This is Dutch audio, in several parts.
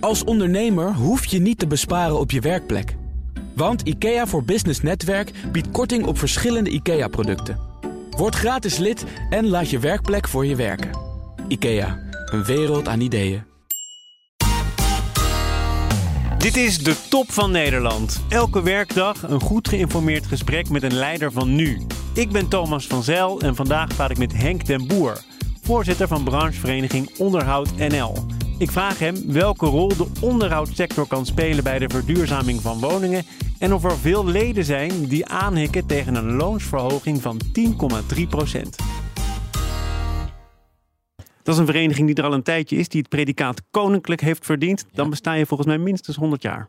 Als ondernemer hoef je niet te besparen op je werkplek. Want IKEA voor Business Netwerk biedt korting op verschillende IKEA-producten. Word gratis lid en laat je werkplek voor je werken. IKEA, een wereld aan ideeën. Dit is de Top van Nederland. Elke werkdag een goed geïnformeerd gesprek met een leider van nu. Ik ben Thomas van Zijl en vandaag praat ik met Henk den Boer, voorzitter van branchevereniging Onderhoud NL. Ik vraag hem welke rol de onderhoudssector kan spelen bij de verduurzaming van woningen en of er veel leden zijn die aanhikken tegen een loonsverhoging van 10,3%. Dat is een vereniging die er al een tijdje is, die het predicaat koninklijk heeft verdiend. Dan besta je volgens mij minstens 100 jaar.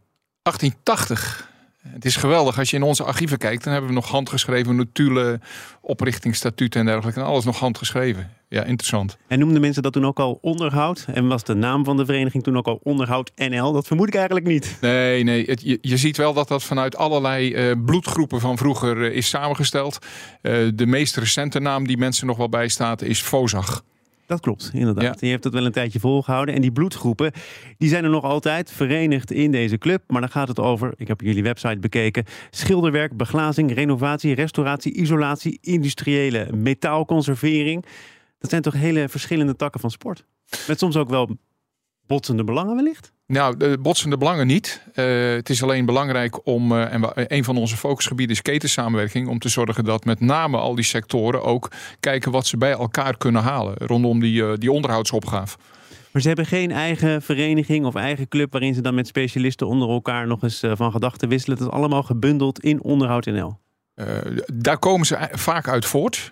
1880. Het is geweldig. Als je in onze archieven kijkt, dan hebben we nog handgeschreven notulen, oprichtingsstatuten en dergelijke. En alles nog handgeschreven. Ja, interessant. En noemden mensen dat toen ook al onderhoud? En was de naam van de vereniging toen ook al Onderhoud NL? Dat vermoed ik eigenlijk niet. Nee. Je ziet wel dat vanuit allerlei bloedgroepen van vroeger is samengesteld. De meest recente naam die mensen nog wel bijstaat is Vozag. Dat klopt, inderdaad. Ja. Je hebt het wel een tijdje volgehouden. En die bloedgroepen, die zijn er nog altijd verenigd in deze club. Maar dan gaat het over, ik heb jullie website bekeken, schilderwerk, beglazing, renovatie, restauratie, isolatie, industriële metaalconservering. Dat zijn toch hele verschillende takken van sport. Met soms ook wel botsende belangen wellicht? Nou, de botsende belangen niet. Het is alleen belangrijk om, een van onze focusgebieden is ketensamenwerking, om te zorgen dat met name al die sectoren ook kijken wat ze bij elkaar kunnen halen rondom die onderhoudsopgave. Maar ze hebben geen eigen vereniging of eigen club waarin ze dan met specialisten onder elkaar nog eens van gedachten wisselen. Het is allemaal gebundeld in Onderhoud NL. Daar komen ze vaak uit voort,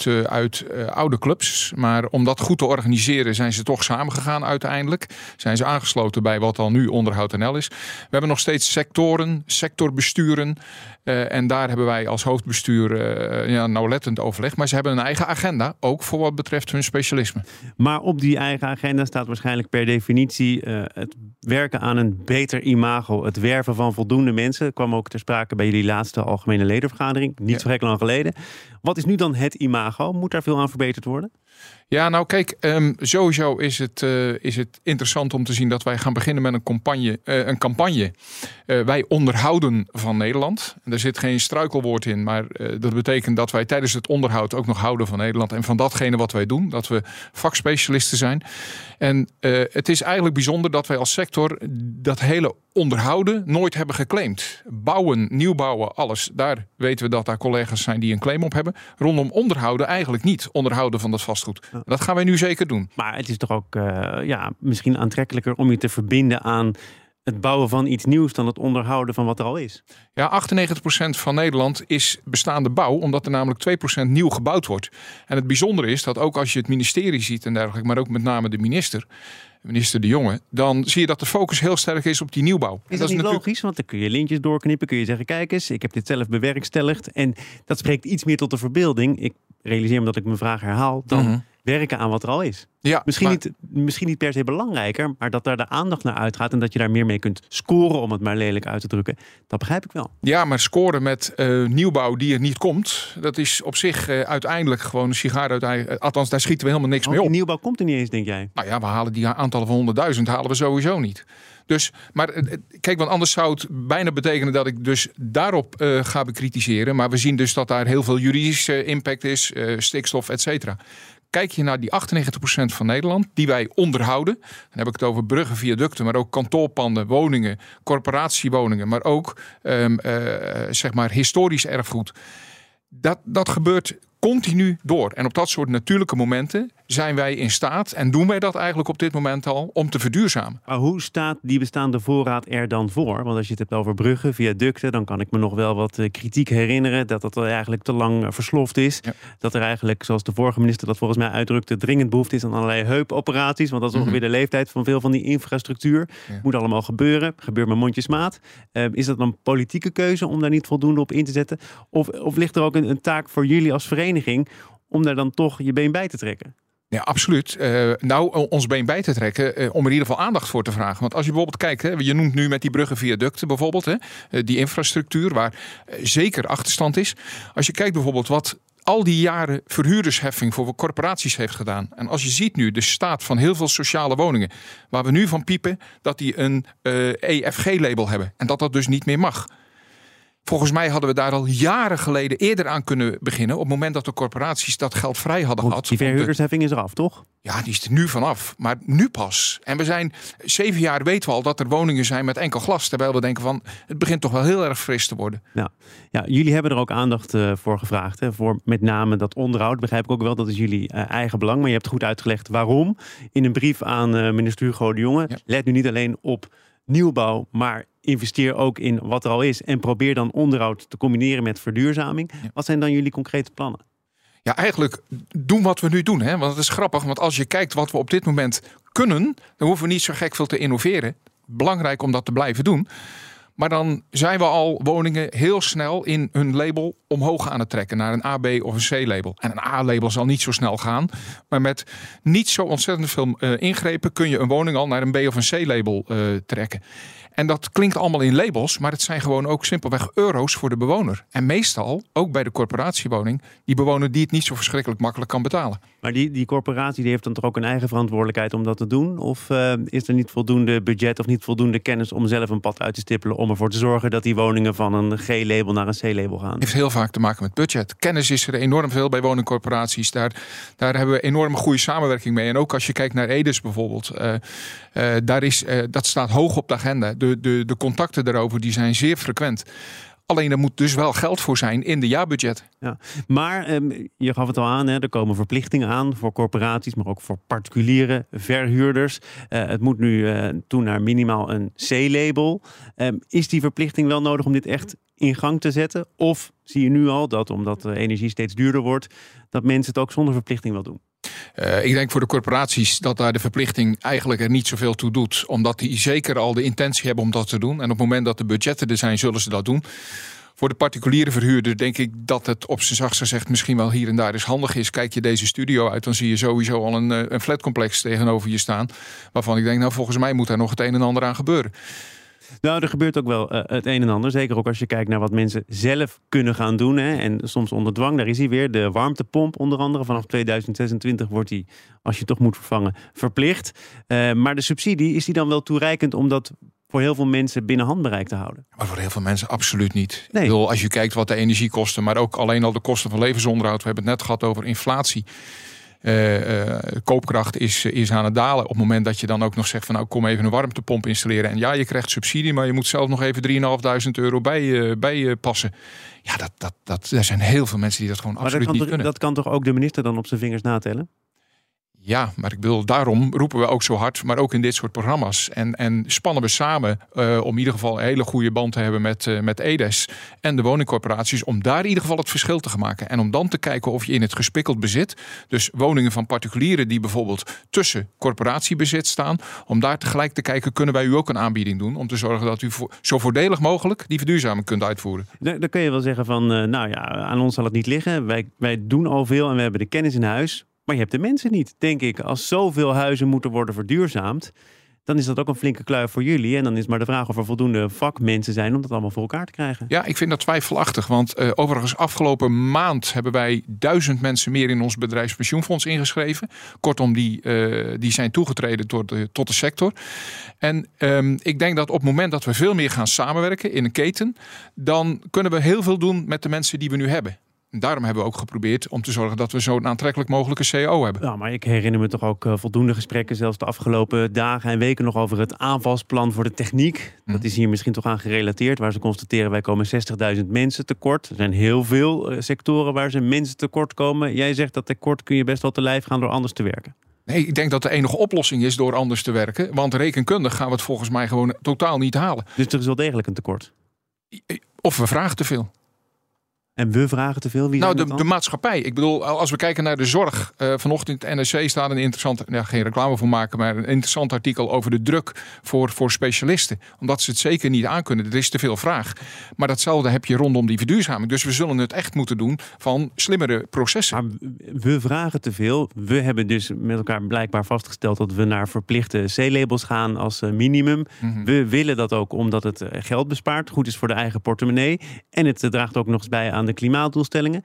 uit oude clubs. Maar om dat goed te organiseren zijn ze toch samengegaan uiteindelijk. Zijn ze aangesloten bij wat al nu Onderhoud NL is. We hebben nog steeds sectoren, sectorbesturen. En daar hebben wij als hoofdbestuur nauwlettend overleg. Maar ze hebben een eigen agenda, ook voor wat betreft hun specialisme. Maar op die eigen agenda staat waarschijnlijk per definitie het werken aan een beter imago. Het werven van voldoende mensen. Dat kwam ook ter sprake bij jullie laatste algemene ledenvergadering. Niet zo gek lang geleden. Wat is nu dan het imago? Moet daar veel aan verbeterd worden? Ja, nou kijk, sowieso is het interessant om te zien dat wij gaan beginnen met een campagne. Wij onderhouden van Nederland. Er zit geen struikelwoord in, maar dat betekent dat wij tijdens het onderhoud ook nog houden van Nederland. En van datgene wat wij doen, dat we vakspecialisten zijn. En het is eigenlijk bijzonder dat wij als sector dat hele onderhouden nooit hebben geclaimd. Bouwen, nieuwbouwen, alles. Daar weten we dat daar collega's zijn die een claim op hebben. Rondom onderhouden eigenlijk niet. Onderhouden van dat vastgoed. Ja. Dat gaan wij nu zeker doen. Maar het is toch ook misschien aantrekkelijker om je te verbinden aan het bouwen van iets nieuws dan het onderhouden van wat er al is. Ja, 98% van Nederland is bestaande bouw, omdat er namelijk 2% nieuw gebouwd wordt. En het bijzondere is dat ook als je het ministerie ziet en dergelijke, maar ook met name de minister De Jonge, dan zie je dat de focus heel sterk is op die nieuwbouw. Is dat niet logisch? Want dan kun je lintjes doorknippen, kun je zeggen, kijk eens, ik heb dit zelf bewerkstelligd. En dat spreekt iets meer tot de verbeelding. Ik realiseer me dat ik mijn vraag herhaal, dan werken aan wat er al is. Ja, misschien niet per se belangrijker, maar dat daar de aandacht naar uitgaat en dat je daar meer mee kunt scoren, om het maar lelijk uit te drukken. Dat begrijp ik wel. Ja, maar scoren met nieuwbouw die er niet komt, dat is op zich uiteindelijk gewoon een sigaar uit. Althans, daar schieten we helemaal niks mee op. Die nieuwbouw komt er niet eens, denk jij? Nou ja, we halen die aantallen van 100.000 halen we sowieso niet. Dus, maar kijk, want anders zou het bijna betekenen dat ik dus daarop ga bekritiseren. Maar we zien dus dat daar heel veel juridische impact is, stikstof, et cetera. Kijk je naar die 98% van Nederland die wij onderhouden. Dan heb ik het over bruggen, viaducten, maar ook kantoorpanden, woningen, corporatiewoningen, maar ook historisch erfgoed. Dat gebeurt continu door. En op dat soort natuurlijke momenten zijn wij in staat, en doen wij dat eigenlijk op dit moment al, om te verduurzamen. Maar hoe staat die bestaande voorraad er dan voor? Want als je het hebt over bruggen, viaducten, dan kan ik me nog wel wat kritiek herinneren dat dat eigenlijk te lang versloft is. Ja. Dat er eigenlijk, zoals de vorige minister dat volgens mij uitdrukte, dringend behoefte is aan allerlei heupoperaties. Want dat is ongeveer de leeftijd van veel van die infrastructuur. Ja. Moet allemaal gebeuren. Gebeurt met mondjesmaat. Is dat een politieke keuze om daar niet voldoende op in te zetten? Of ligt er ook een taak voor jullie als vereniging om daar dan toch je been bij te trekken? Ja, absoluut. Ons been bij te trekken, om er in ieder geval aandacht voor te vragen. Want als je bijvoorbeeld kijkt, je noemt nu met die bruggen, viaducten bijvoorbeeld, die infrastructuur waar zeker achterstand is. Als je kijkt bijvoorbeeld wat al die jaren verhuurdersheffing voor corporaties heeft gedaan. En als je ziet nu de staat van heel veel sociale woningen, waar we nu van piepen dat die een EFG-label hebben. En dat dus niet meer mag. Volgens mij hadden we daar al jaren geleden eerder aan kunnen beginnen. Op het moment dat de corporaties dat geld vrij hadden gehad. Die verhuurdersheffing is eraf, toch? Ja, die is er nu vanaf. Maar nu pas. En we zijn 7 jaar weten we al dat er woningen zijn met enkel glas. Terwijl we denken van, het begint toch wel heel erg fris te worden. Ja, jullie hebben er ook aandacht voor gevraagd. Hè? Voor met name dat onderhoud. Begrijp ik ook wel, dat is jullie eigen belang. Maar je hebt goed uitgelegd waarom. In een brief aan minister Hugo de Jonge. Ja. Let nu niet alleen op nieuwbouw, maar investeer ook in wat er al is. En probeer dan onderhoud te combineren met verduurzaming. Ja. Wat zijn dan jullie concrete plannen? Ja, eigenlijk doen wat we nu doen. Hè? Want het is grappig, want als je kijkt wat we op dit moment kunnen, dan hoeven we niet zo gek veel te innoveren. Belangrijk om dat te blijven doen. Maar dan zijn we al woningen heel snel in hun label omhoog aan het trekken. Naar een A, B of een C-label. En een A-label zal niet zo snel gaan. Maar met niet zo ontzettend veel ingrepen kun je een woning al naar een B of een C-label trekken. En dat klinkt allemaal in labels, maar het zijn gewoon ook simpelweg euro's voor de bewoner. En meestal, ook bij de corporatiewoning, die bewoner die het niet zo verschrikkelijk makkelijk kan betalen. Maar die corporatie die heeft dan toch ook een eigen verantwoordelijkheid om dat te doen? Of is er niet voldoende budget of niet voldoende kennis om zelf een pad uit te stippelen om ervoor te zorgen dat die woningen van een G-label naar een C-label gaan? Het heeft heel vaak te maken met budget. Kennis is er enorm veel bij woningcorporaties. Daar hebben we enorm goede samenwerking mee. En ook als je kijkt naar Edes bijvoorbeeld, dat staat hoog op de agenda. De contacten daarover die zijn zeer frequent. Alleen er moet dus wel geld voor zijn in de jaarbudget. Ja, maar je gaf het al aan, hè, er komen verplichtingen aan voor corporaties, maar ook voor particuliere verhuurders. Het moet nu toe naar minimaal een C-label. Is die verplichting wel nodig om dit echt in gang te zetten? Of zie je nu al dat, omdat de energie steeds duurder wordt, dat mensen het ook zonder verplichting wel doen? Ik denk voor de corporaties dat daar de verplichting eigenlijk er niet zoveel toe doet. Omdat die zeker al de intentie hebben om dat te doen. En op het moment dat de budgetten er zijn, zullen ze dat doen. Voor de particuliere verhuurder denk ik dat het op zijn zachtst gezegd misschien wel hier en daar eens handig is. Kijk je deze studio uit, dan zie je sowieso al een flatcomplex tegenover je staan. Waarvan ik denk, nou volgens mij moet daar nog het een en ander aan gebeuren. Nou, er gebeurt ook wel het een en ander. Zeker ook als je kijkt naar wat mensen zelf kunnen gaan doen. Hè. En soms onder dwang, daar is hij weer. De warmtepomp onder andere. Vanaf 2026 wordt die, als je het toch moet vervangen, verplicht. Maar de subsidie, is die dan wel toereikend om dat voor heel veel mensen binnen handbereik te houden? Maar voor heel veel mensen absoluut niet. Nee. Ik bedoel, als je kijkt wat de energiekosten, maar ook alleen al de kosten van levensonderhoud. We hebben het net gehad over inflatie. Koopkracht is aan het dalen. Op het moment dat je dan ook nog zegt van nou kom even een warmtepomp installeren. En ja, je krijgt subsidie, maar je moet zelf nog even €3.500 bij passen. Ja, er zijn heel veel mensen die dat gewoon absoluut niet kunnen. Dat kan toch ook de minister dan op zijn vingers natellen? Ja, maar ik bedoel, daarom roepen we ook zo hard, maar ook in dit soort programma's. En spannen we samen om in ieder geval een hele goede band te hebben met Edes en de woningcorporaties. Om daar in ieder geval het verschil te gaan maken. En om dan te kijken of je in het gespikkeld bezit, dus woningen van particulieren die bijvoorbeeld tussen corporatiebezit staan. Om daar tegelijk te kijken, kunnen wij u ook een aanbieding doen. Om te zorgen dat u zo voordelig mogelijk die verduurzaming kunt uitvoeren. Dan kun je wel zeggen van, nou ja, aan ons zal het niet liggen. Wij doen al veel en we hebben de kennis in huis. Maar je hebt de mensen niet, denk ik. Als zoveel huizen moeten worden verduurzaamd, dan is dat ook een flinke kluif voor jullie. En dan is maar de vraag of er voldoende vakmensen zijn om dat allemaal voor elkaar te krijgen. Ja, ik vind dat twijfelachtig. Want overigens afgelopen maand hebben wij 1000 mensen meer in ons bedrijfspensioenfonds ingeschreven. Kortom, die zijn toegetreden tot de sector. En ik denk dat op het moment dat we veel meer gaan samenwerken in een keten, dan kunnen we heel veel doen met de mensen die we nu hebben. Daarom hebben we ook geprobeerd om te zorgen dat we zo'n aantrekkelijk mogelijke CO hebben. Ja, maar ik herinner me toch ook voldoende gesprekken, zelfs de afgelopen dagen en weken nog over het aanvalsplan voor de techniek. Dat is hier misschien toch aan gerelateerd, waar ze constateren wij komen 60.000 mensen tekort. Er zijn heel veel sectoren waar ze mensen tekort komen. Jij zegt dat tekort kun je best wel te lijf gaan door anders te werken. Nee, ik denk dat de enige oplossing is door anders te werken. Want rekenkundig gaan we het volgens mij gewoon totaal niet halen. Dus er is wel degelijk een tekort? Of we vragen te veel. En we vragen te veel? Wie nou, de maatschappij. Ik bedoel, als we kijken naar de zorg. Vanochtend in het NRC staat een interessant, geen reclame voor maken, maar een interessant artikel over de druk voor specialisten. Omdat ze het zeker niet aankunnen. Er is te veel vraag. Maar datzelfde heb je rondom die verduurzaming. Dus we zullen het echt moeten doen van slimmere processen. Maar we vragen te veel. We hebben dus met elkaar blijkbaar vastgesteld dat we naar verplichte C-labels gaan als minimum. Mm-hmm. We willen dat ook omdat het geld bespaart. Goed is voor de eigen portemonnee. En het draagt ook nog eens bij aan de klimaatdoelstellingen.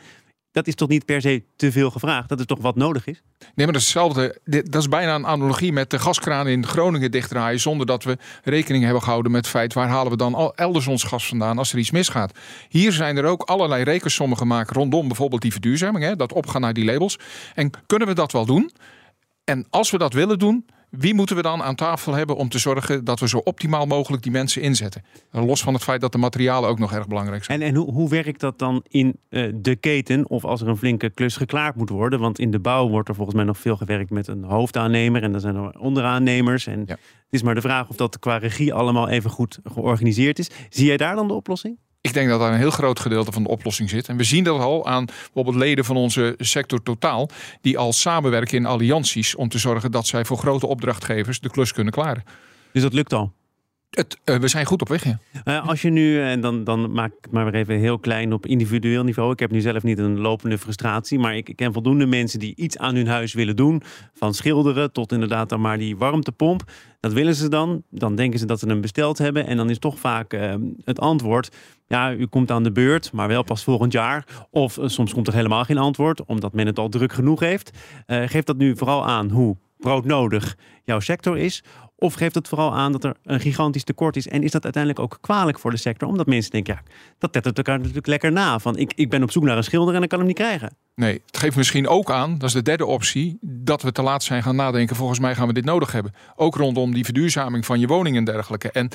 Dat is toch niet per se te veel gevraagd? Dat is toch wat nodig is? Nee, maar dat is hetzelfde. Dat is bijna een analogie met de gaskraan in Groningen dichtdraaien, zonder dat we rekening hebben gehouden met het feit waar halen we dan elders ons gas vandaan als er iets misgaat. Hier zijn er ook allerlei rekensommen gemaakt rondom bijvoorbeeld die verduurzaming, hè, dat opgaan naar die labels. En kunnen we dat wel doen? En als we dat willen doen, wie moeten we dan aan tafel hebben om te zorgen dat we zo optimaal mogelijk die mensen inzetten? Los van het feit dat de materialen ook nog erg belangrijk zijn. En hoe werkt dat dan in de keten? Of als er een flinke klus geklaard moet worden? Want in de bouw wordt er volgens mij nog veel gewerkt met een hoofdaannemer. En dan zijn er onderaannemers. En Het is maar de vraag of dat qua regie allemaal even goed georganiseerd is. Zie jij daar dan de oplossing? Ik denk dat daar een heel groot gedeelte van de oplossing zit. En we zien dat al aan bijvoorbeeld leden van onze sector totaal, die al samenwerken in allianties om te zorgen dat zij voor grote opdrachtgevers de klus kunnen klaren. Dus dat lukt al? We zijn goed op weg, ja. Als je nu, en dan maak ik het maar weer even heel klein op individueel niveau. Ik heb nu zelf niet een lopende frustratie, maar ik ken voldoende mensen die iets aan hun huis willen doen. Van schilderen tot inderdaad dan maar die warmtepomp. Dat willen ze dan. Dan denken ze dat ze hem besteld hebben. En dan is toch vaak het antwoord: ja, u komt aan de beurt, maar wel pas volgend jaar. Of soms komt er helemaal geen antwoord, omdat men het al druk genoeg heeft. Geeft dat nu vooral aan hoe broodnodig jouw sector is? Of geeft het vooral aan dat er een gigantisch tekort is? En is dat uiteindelijk ook kwalijk voor de sector? Omdat mensen denken, ja, dat tettert elkaar natuurlijk lekker na. Van ik ben op zoek naar een schilder en ik kan hem niet krijgen. Nee, het geeft misschien ook aan, dat is de derde optie, dat we te laat zijn gaan nadenken. Volgens mij gaan we dit nodig hebben. Ook rondom die verduurzaming van je woning en dergelijke. En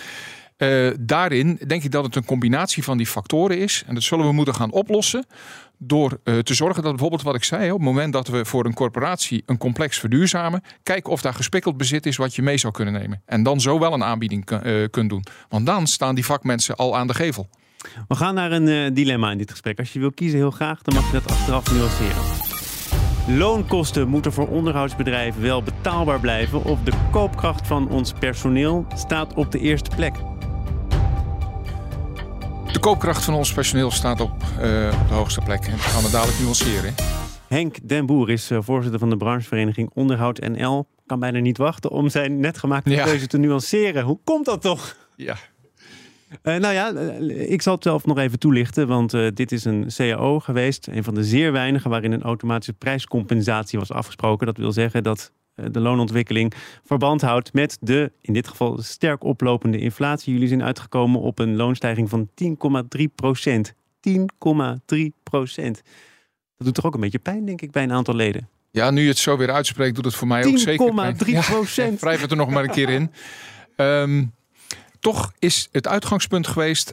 daarin denk ik dat het een combinatie van die factoren is. En dat zullen we moeten gaan oplossen door te zorgen dat bijvoorbeeld wat ik zei, op het moment dat we voor een corporatie een complex verduurzamen, kijken of daar gespikkeld bezit is wat je mee zou kunnen nemen. En dan zo wel een aanbieding kunt doen. Want dan staan die vakmensen al aan de gevel. We gaan naar een dilemma in dit gesprek. Als je wil kiezen heel graag, dan mag je dat achteraf nuanceren. Loonkosten moeten voor onderhoudsbedrijven wel betaalbaar blijven, of de koopkracht van ons personeel staat op de eerste plek? De koopkracht van ons personeel staat op de hoogste plek. En dat gaan we dadelijk nuanceren. Henk Den Boer is voorzitter van de branchevereniging Onderhoud NL. Kan bijna niet wachten om zijn net gemaakte keuze te nuanceren. Hoe komt dat toch? Ja. Ik zal het zelf nog even toelichten, want dit is een CAO geweest. Een van de zeer weinigen waarin een automatische prijscompensatie was afgesproken. Dat wil zeggen dat de loonontwikkeling verband houdt met de, in dit geval, sterk oplopende inflatie. Jullie zijn uitgekomen op een loonstijging van 10,3%. 10,3%. Dat doet toch ook een beetje pijn, denk ik, bij een aantal leden. Ja, nu je het zo weer uitspreekt, doet het voor mij ook zeker pijn. 10,3%. Ja, wrijf het er nog maar een keer in. Toch is het uitgangspunt geweest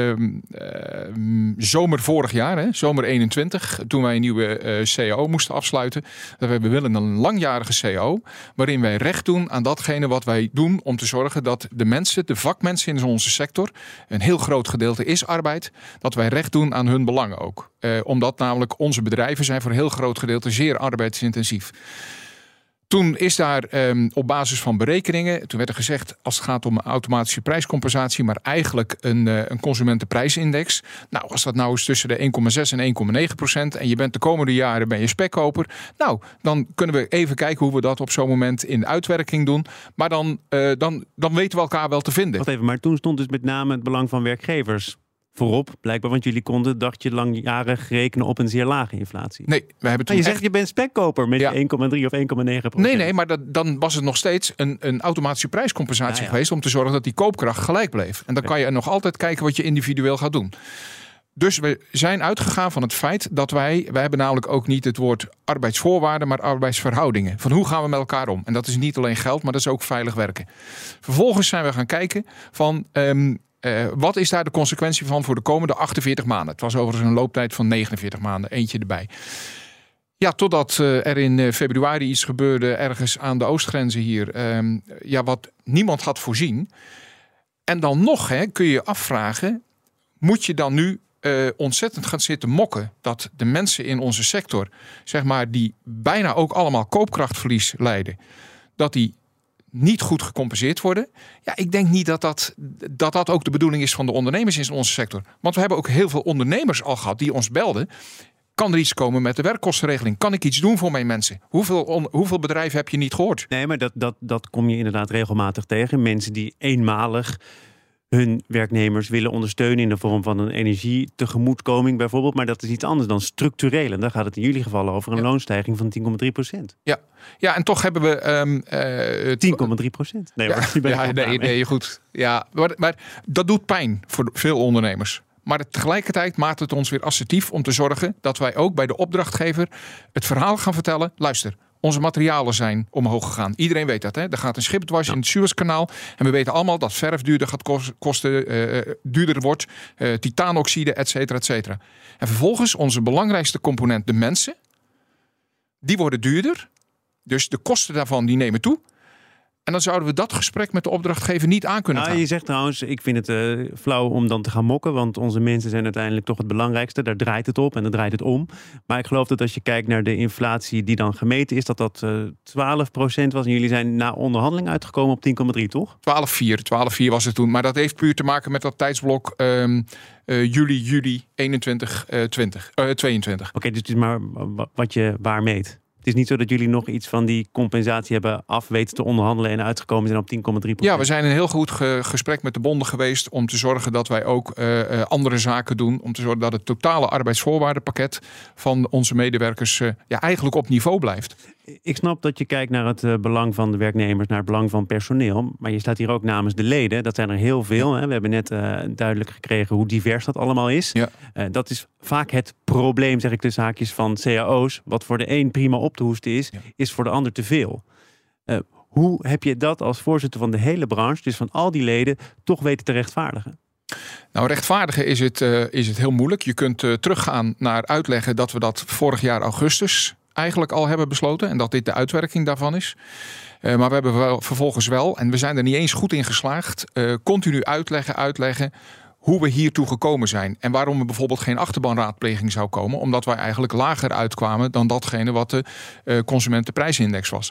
zomer vorig jaar, hè, zomer 21, toen wij een nieuwe CAO moesten afsluiten. We willen een langjarige CAO, waarin wij recht doen aan datgene wat wij doen om te zorgen dat de mensen, de vakmensen in onze sector, een heel groot gedeelte is arbeid, dat wij recht doen aan hun belangen ook. Omdat namelijk onze bedrijven zijn voor een heel groot gedeelte zeer arbeidsintensief. Toen is daar op basis van berekeningen, toen werd er gezegd als het gaat om een automatische prijscompensatie, maar eigenlijk een consumentenprijsindex. Nou, als dat nou eens tussen de 1,6 en 1,9% en je bent de komende jaren ben je spekkoper. Nou, dan kunnen we even kijken hoe we dat op zo'n moment in uitwerking doen. Maar dan weten we elkaar wel te vinden. Wacht even, maar toen stond dus met name het belang van werkgevers voorop, blijkbaar, want jullie konden, dacht je, langjarig rekenen op een zeer lage inflatie. Nee, we hebben toen je zegt je bent spekkoper met 1,3 of 1,9%. Nee, maar dan was het nog steeds een automatische prijscompensatie geweest om te zorgen dat die koopkracht gelijk bleef. En dan kan je nog altijd kijken wat je individueel gaat doen. Dus we zijn uitgegaan van het feit dat wij hebben namelijk ook niet het woord arbeidsvoorwaarden, maar arbeidsverhoudingen. Van hoe gaan we met elkaar om? En dat is niet alleen geld, maar dat is ook veilig werken. Vervolgens zijn we gaan kijken van wat is daar de consequentie van voor de komende 48 maanden? Het was overigens een looptijd van 49 maanden, eentje erbij. Ja, totdat er in februari iets gebeurde ergens aan de oostgrenzen hier. Wat niemand had voorzien. En dan nog kun je je afvragen, moet je dan nu ontzettend gaan zitten mokken dat de mensen in onze sector, zeg maar, die bijna ook allemaal koopkrachtverlies lijden, dat die niet goed gecompenseerd worden. Ja, ik denk niet dat ook de bedoeling is van de ondernemers in onze sector. Want we hebben ook heel veel ondernemers al gehad die ons belden. Kan er iets komen met de werkkostenregeling? Kan ik iets doen voor mijn mensen? Hoeveel bedrijven heb je niet gehoord? Nee, maar dat kom je inderdaad regelmatig tegen. Mensen die eenmalig hun werknemers willen ondersteunen in de vorm van een energietegemoetkoming bijvoorbeeld. Maar dat is iets anders dan structureel. En daar gaat het in jullie geval over een loonstijging van 10,3%. Ja, en toch hebben we 10,3%. Nee, goed. Ja, maar dat doet pijn voor veel ondernemers. Maar tegelijkertijd maakt het ons weer assertief om te zorgen dat wij ook bij de opdrachtgever het verhaal gaan vertellen. Luister, onze materialen zijn omhoog gegaan. Iedereen weet dat. Hè? Er gaat een schip dwars in het Suezkanaal. En we weten allemaal dat verf duurder gaat kosten, duurder wordt. Titaanoxide, et cetera, et cetera. En vervolgens onze belangrijkste component, de mensen. Die worden duurder. Dus de kosten daarvan die nemen toe. En dan zouden we dat gesprek met de opdrachtgever niet aan kunnen gaan. Je zegt trouwens, ik vind het flauw om dan te gaan mokken. Want onze mensen zijn uiteindelijk toch het belangrijkste. Daar draait het op en daar draait het om. Maar ik geloof dat als je kijkt naar de inflatie die dan gemeten is, dat 12% was. En jullie zijn na onderhandeling uitgekomen op 10,3, toch? 12,4 was het toen. Maar dat heeft puur te maken met dat tijdsblok juli 22. Oké, dus het is maar wat je waar meet. Het is niet zo dat jullie nog iets van die compensatie hebben af weten te onderhandelen en uitgekomen zijn op 10,3%. Ja, we zijn in een heel goed gesprek met de bonden geweest om te zorgen dat wij ook andere zaken doen. Om te zorgen dat het totale arbeidsvoorwaardenpakket van onze medewerkers eigenlijk op niveau blijft. Ik snap dat je kijkt naar het belang van de werknemers, naar het belang van personeel. Maar je staat hier ook namens de leden. Dat zijn er heel veel. Hè? We hebben net duidelijk gekregen hoe divers dat allemaal is. Ja. Dat is vaak het probleem, zeg ik tussen haakjes, van cao's. Wat voor de een prima op te hoesten is voor de ander te veel. Hoe heb je dat als voorzitter van de hele branche, dus van al die leden, toch weten te rechtvaardigen? Nou, rechtvaardigen is het heel moeilijk. Je kunt teruggaan naar uitleggen dat we dat vorig jaar augustus eigenlijk al hebben besloten. En dat dit de uitwerking daarvan is. Maar we hebben vervolgens wel, en we zijn er niet eens goed in geslaagd, continu uitleggen hoe we hiertoe gekomen zijn. En waarom er bijvoorbeeld geen achterbanraadpleging zou komen. Omdat wij eigenlijk lager uitkwamen dan datgene wat de consumentenprijsindex was.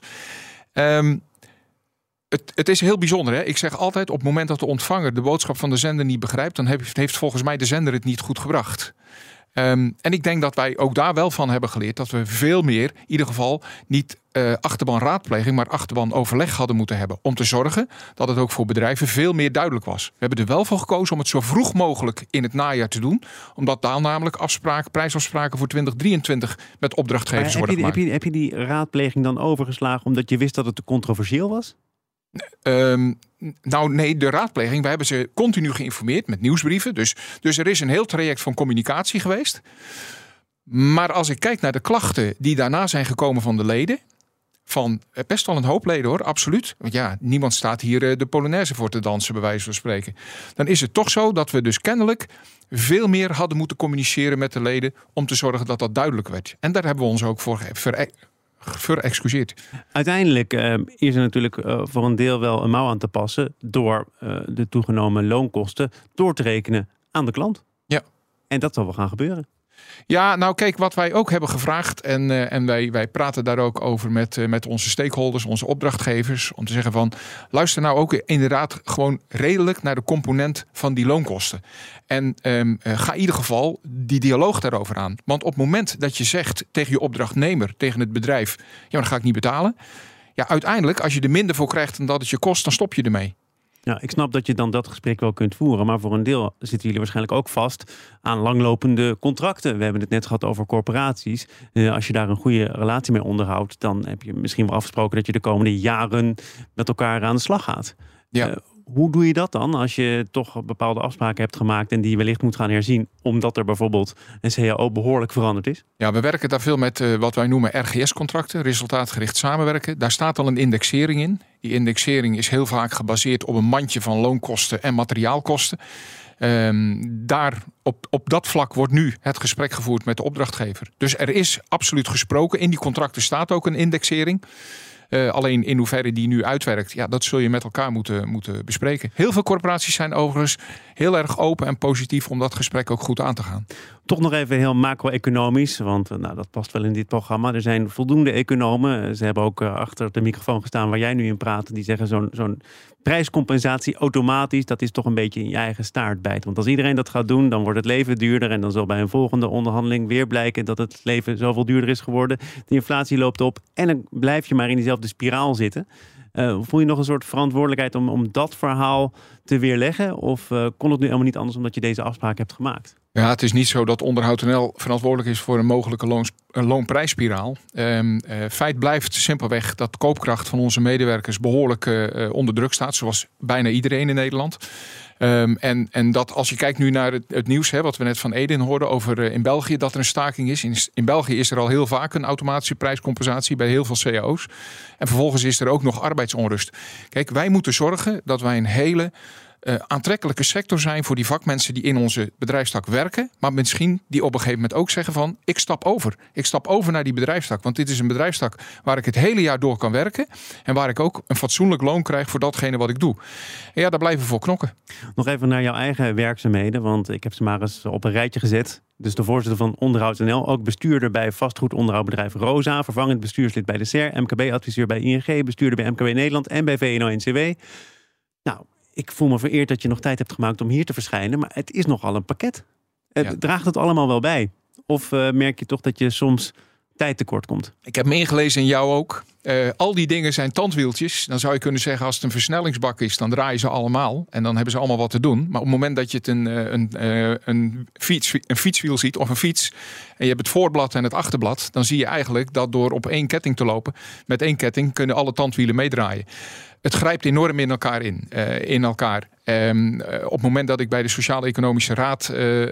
Het is heel bijzonder. Hè? Ik zeg altijd, op het moment dat de ontvanger de boodschap van de zender niet begrijpt, dan heeft volgens mij de zender het niet goed gebracht. En ik denk dat wij ook daar wel van hebben geleerd dat we veel meer, in ieder geval niet achterban raadpleging, maar achterban overleg hadden moeten hebben. Om te zorgen dat het ook voor bedrijven veel meer duidelijk was. We hebben er wel voor gekozen om het zo vroeg mogelijk in het najaar te doen. Omdat daar namelijk prijsafspraken voor 2023 met opdrachtgevers worden gemaakt. Heb je die raadpleging dan overgeslagen omdat je wist dat het te controversieel was? Nou nee, de raadpleging, we hebben ze continu geïnformeerd met nieuwsbrieven. Dus er is een heel traject van communicatie geweest. Maar als ik kijk naar de klachten die daarna zijn gekomen van de leden, van best wel een hoop leden hoor, absoluut. Want ja, niemand staat hier de Polonaise voor te dansen, bij wijze van spreken. Dan is het toch zo dat we dus kennelijk veel meer hadden moeten communiceren met de leden om te zorgen dat dat duidelijk werd. En daar hebben we ons ook voor verexcuseerd. Uiteindelijk is er natuurlijk voor een deel wel een mouw aan te passen door de toegenomen loonkosten door te rekenen aan de klant. Ja. En dat zal wel gaan gebeuren. Ja, nou kijk, wat wij ook hebben gevraagd, en wij praten daar ook over met onze stakeholders, onze opdrachtgevers, om te zeggen van, luister nou ook inderdaad gewoon redelijk naar de component van die loonkosten. En ga in ieder geval die dialoog daarover aan. Want op het moment dat je zegt tegen je opdrachtnemer, tegen het bedrijf, ja, maar dat ga ik niet betalen. Ja, uiteindelijk, als je er minder voor krijgt dan dat het je kost, dan stop je ermee. Ja, ik snap dat je dan dat gesprek wel kunt voeren. Maar voor een deel zitten jullie waarschijnlijk ook vast aan langlopende contracten. We hebben het net gehad over corporaties. Als je daar een goede relatie mee onderhoudt, dan heb je misschien wel afgesproken dat je de komende jaren met elkaar aan de slag gaat. Ja. Hoe doe je dat dan als je toch bepaalde afspraken hebt gemaakt en die wellicht moet gaan herzien, omdat er bijvoorbeeld een CAO behoorlijk veranderd is? Ja, we werken daar veel met wat wij noemen RGS-contracten, resultaatgericht samenwerken. Daar staat al een indexering in. Die indexering is heel vaak gebaseerd op een mandje van loonkosten en materiaalkosten. Daar op dat vlak wordt nu het gesprek gevoerd met de opdrachtgever. Dus er is absoluut gesproken. In die contracten staat ook een indexering. Alleen in hoeverre die nu uitwerkt, ja, dat zul je met elkaar moeten bespreken. Heel veel corporaties zijn overigens heel erg open en positief om dat gesprek ook goed aan te gaan. Toch nog even heel macro-economisch, want dat past wel in dit programma. Er zijn voldoende economen. Ze hebben ook achter de microfoon gestaan waar jij nu in praat. Die zeggen zo'n prijscompensatie automatisch, dat is toch een beetje in je eigen staart bijten. Want als iedereen dat gaat doen, dan wordt het leven duurder. En dan zal bij een volgende onderhandeling weer blijken dat het leven zoveel duurder is geworden. De inflatie loopt op en dan blijf je maar in diezelfde spiraal zitten. Voel je nog een soort verantwoordelijkheid om dat verhaal te weerleggen? Of kon het nu helemaal niet anders omdat je deze afspraak hebt gemaakt? Ja, het is niet zo dat Onderhoud.nl verantwoordelijk is voor een mogelijke loonprijsspiraal. Feit blijft simpelweg dat de koopkracht van onze medewerkers behoorlijk onder druk staat. Zoals bijna iedereen in Nederland. En dat als je kijkt nu naar het nieuws, wat we net van Edin hoorden over in België, dat er een staking is. In België is er al heel vaak een automatische prijscompensatie bij heel veel cao's. En vervolgens is er ook nog arbeidsonrust. Kijk, wij moeten zorgen dat wij een hele aantrekkelijke sector zijn voor die vakmensen die in onze bedrijfstak werken. Maar misschien die op een gegeven moment ook zeggen van ik stap over. Ik stap over naar die bedrijfstak. Want dit is een bedrijfstak waar ik het hele jaar door kan werken. En waar ik ook een fatsoenlijk loon krijg voor datgene wat ik doe. En ja, daar blijven we voor knokken. Nog even naar jouw eigen werkzaamheden. Want ik heb ze maar eens op een rijtje gezet. Dus de voorzitter van Onderhoud.nl, ook bestuurder bij vastgoedonderhoudbedrijf Rosa, vervangend bestuurslid bij de SER, MKB-adviseur bij ING, bestuurder bij MKB Nederland en bij VNO-NCW. Nou, ik voel me vereerd dat je nog tijd hebt gemaakt om hier te verschijnen, maar het is nogal een pakket. Draagt het allemaal wel bij? Of merk je toch dat je soms tijd tekort komt? Ik heb me ingelezen in jou ook. Al die dingen zijn tandwieltjes. Dan zou je kunnen zeggen, als het een versnellingsbak is, dan draaien ze allemaal. En dan hebben ze allemaal wat te doen. Maar op het moment dat je het een fietswiel ziet of een fiets, en je hebt het voorblad en het achterblad, dan zie je eigenlijk dat door op één ketting te lopen, met één ketting kunnen alle tandwielen meedraaien. Het grijpt enorm in elkaar. Op het moment dat ik bij de Sociaal-Economische Raad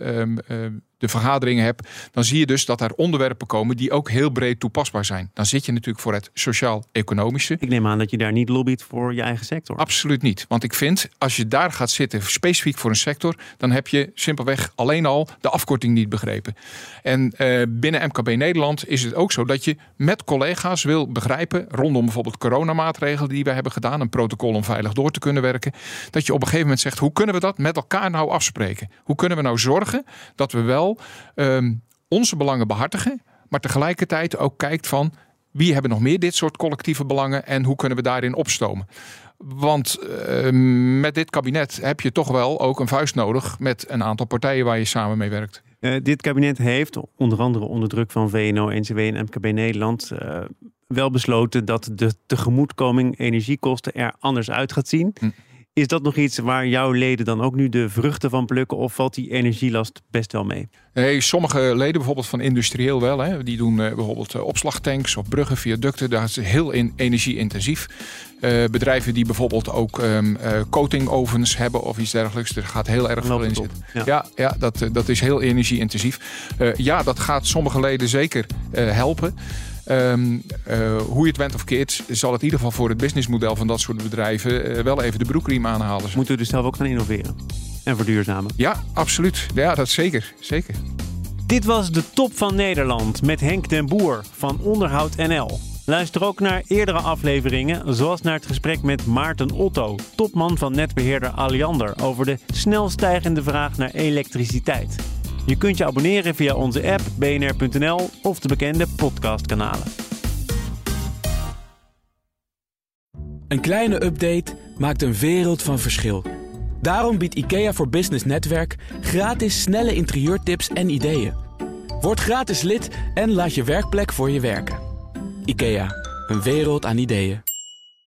de vergaderingen heb, dan zie je dus dat er onderwerpen komen die ook heel breed toepasbaar zijn. Dan zit je natuurlijk voor het sociaal-economische. Ik neem aan dat je daar niet lobbyt voor je eigen sector. Absoluut niet. Want ik vind, als je daar gaat zitten specifiek voor een sector, dan heb je simpelweg alleen al de afkorting niet begrepen. En binnen MKB Nederland is het ook zo dat je met collega's wil begrijpen, rondom bijvoorbeeld coronamaatregelen die we hebben gedaan, een protocol om veilig door te kunnen werken, dat je op een gegeven moment zegt, hoe kunnen we dat met elkaar nou afspreken? Hoe kunnen we nou zorgen dat we wel onze belangen behartigen, maar tegelijkertijd ook kijkt van wie hebben nog meer dit soort collectieve belangen en hoe kunnen we daarin opstomen? Want met dit kabinet heb je toch wel ook een vuist nodig met een aantal partijen waar je samen mee werkt. Dit kabinet heeft, onder andere onder druk van VNO-NCW en MKB Nederland, wel besloten dat de tegemoetkoming energiekosten er anders uit gaat zien. Is dat nog iets waar jouw leden dan ook nu de vruchten van plukken of valt die energielast best wel mee? Nee, sommige leden bijvoorbeeld van industrieel wel. Hè, die doen bijvoorbeeld opslagtanks of bruggen, viaducten. Dat is heel energie-intensief. Bedrijven die bijvoorbeeld ook coatingovens hebben of iets dergelijks. Er gaat heel erg veel in zitten. Ja, dat is heel energie-intensief. Dat gaat sommige leden zeker helpen. Hoe je het went of keert, zal het in ieder geval voor het businessmodel van dat soort bedrijven wel even de broekriem aanhalen. Moeten we dus zelf ook gaan innoveren en verduurzamen? Ja, absoluut. Ja, dat zeker. Dit was de Top van Nederland met Henk den Boer van Onderhoud.nl. Luister ook naar eerdere afleveringen, zoals naar het gesprek met Maarten Otto, topman van netbeheerder Alliander, over de snel stijgende vraag naar elektriciteit. Je kunt je abonneren via onze app, bnr.nl of de bekende podcastkanalen. Een kleine update maakt een wereld van verschil. Daarom biedt IKEA voor Business Netwerk gratis snelle interieurtips en ideeën. Word gratis lid en laat je werkplek voor je werken. IKEA, een wereld aan ideeën.